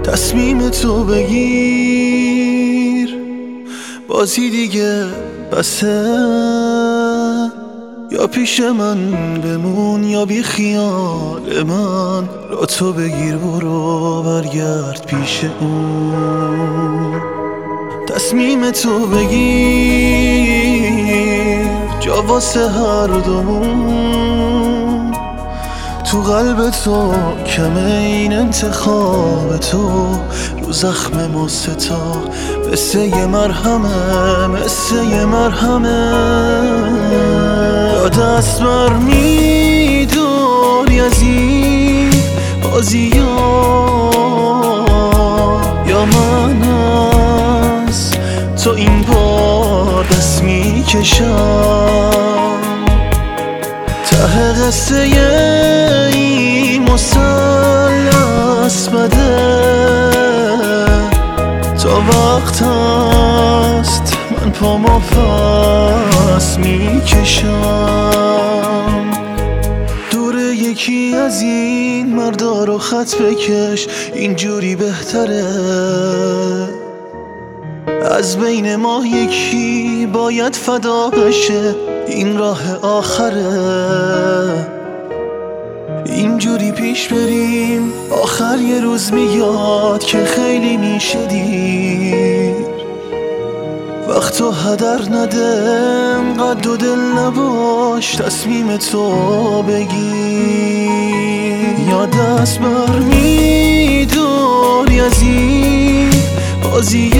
تصمیم تو بگیر، بازی دیگه بسه. یا پیش من بمون یا بی خیال من، را تو بگیر برو برگرد پیش اون. تصمیم تو بگیر، جا واسه هر دومون. تو قلب تو کمه این انتخاب تو، رو زخم ما ستا مثل یه مرهمه، مثل یه مرهمه. یا دست بر میداری از این بازی یا من از تو این بار دست میکشم. ته قصه این مثلث بده، تا وقت هست من پامو پس میکشم. دور یکی از این مردا رو خط بکش، اینجوری بهتره. از بین ما یکی باید فدا بشه، این راه آخره. اینجوری پیش بریم آخر یه روز میاد که خیلی میشه دیر. وقتو هدر نده، انقدر دو دل نباش، تصمیم تو بگیر. یا دست بر میداری از این بازی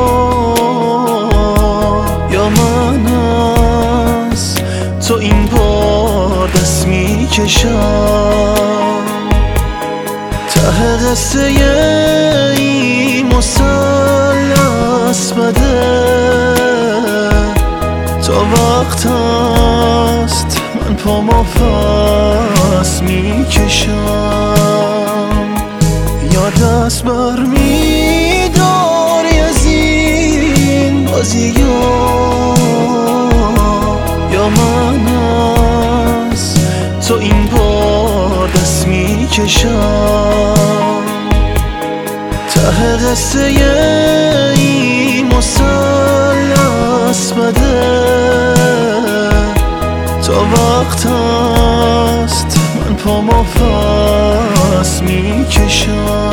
یا من از تو این بار دست میکشم. ته قصه این مثلث بده، تا وقت هست من پامو پس میکشم. یا دست بر میداری از این بازی یا من از تو این بار دست میکشم. ته قصه این مثلث بده، تا وقت هست من پامو پس میکشم.